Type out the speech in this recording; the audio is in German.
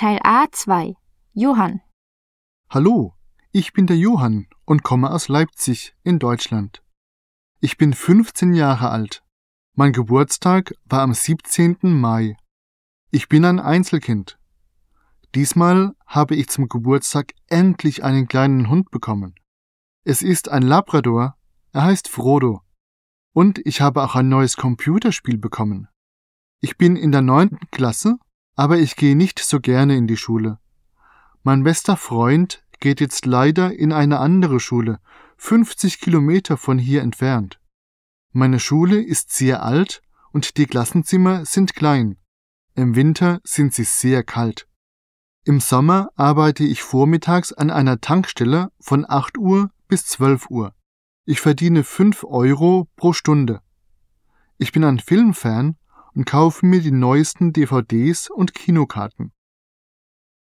Teil A2. Johann. Hallo, ich bin der Johann und komme aus Leipzig in Deutschland. Ich bin 15 Jahre alt. Mein Geburtstag war am 17. Mai. Ich bin ein Einzelkind. Diesmal habe ich zum Geburtstag endlich einen kleinen Hund bekommen. Es ist ein Labrador, er heißt Frodo. Und ich habe auch ein neues Computerspiel bekommen. Ich bin in der 9. Klasse, aber ich gehe nicht so gerne in die Schule. Mein bester Freund geht jetzt leider in eine andere Schule, 50 Kilometer von hier entfernt. Meine Schule ist sehr alt und die Klassenzimmer sind klein. Im Winter sind sie sehr kalt. Im Sommer arbeite ich vormittags an einer Tankstelle von 8 Uhr bis 12 Uhr. Ich verdiene 5 Euro pro Stunde. Ich bin ein Filmfan und kaufe mir die neuesten DVDs und Kinokarten.